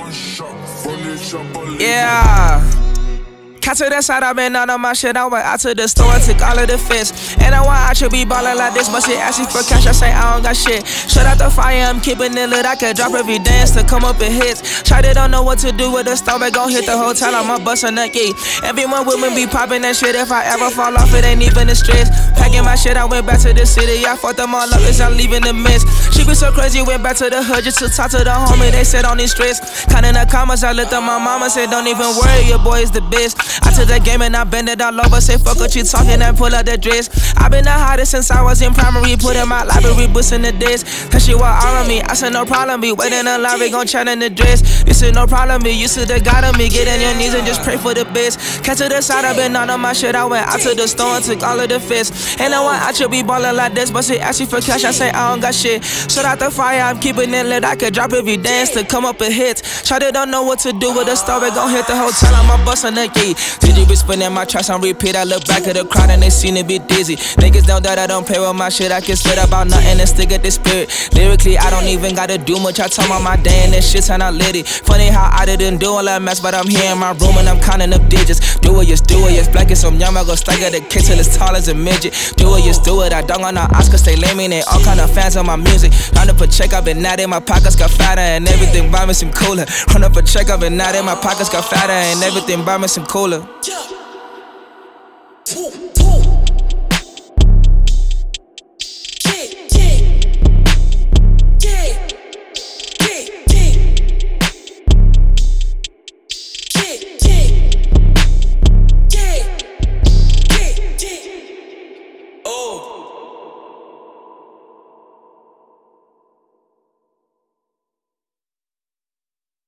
Yeah. Cat to the side, I been out of my shit. I went out to the store, took all of the fits. And I want I should be ballin' like this, but she asking for cash. I say I don't got shit. Shut out the fire, I'm keeping it lit. I could drop every dance to come up in hits. Shawty don't know what to do with the stomach. Gon' hit the hotel, I'ma bust a nut, yeah. Everyone with me be poppin' that shit. If I ever fall off, it ain't even the stress. Packing my shit, I went back to the city. I fucked them all up, as I'm leaving the mess. She be so crazy, went back to the hood just to talk to the homie. They said on these streets. Counting the comments, I looked up my mama, said don't even worry, your boy is the best. I took the game and I bend it all over. Say fuck what you talking and pull out the dress. I been the hottest since I was in primary. Put in my library books in the desk. That shit was all on me. I said no problem, be waiting in line, we gon' chat in the dress. This is no problem, be used to the God of me. Get on your knees and just pray for the best. Catch to the side, I been out of my shit. I went out to the store and took all of the fists. And I want I should be ballin' like this, but she asking for cash. I say I don't got shit. Shut out the fire, I'm keeping it lit. I could drop every dance to come up a hit. Shawty don't know what to do with the story. Gon' hit the hotel, I'ma bust a nut, yeah. Did you be spinning my tracks on repeat? I look back at the crowd and they seem to be dizzy. Niggas know that I don't play with my shit. I can spit about nothing and stick at the spirit. Lyrically, I don't even gotta do much. I talk about my day and this shit and I lit it. Funny how I didn't do all that mess, but I'm here in my room and I'm counting up digits. Do it, yes, black as some young, I go stack at the kid till it's tall as a midget. Do it, yes, do it. I don't on the Oscars, they lame me, they all kind of fans of my music. Round up a check, I've been out in my pockets got fatter and everything buy me some cooler. Run up a check, I've been out in my pockets got fatter and everything buy me some cooler.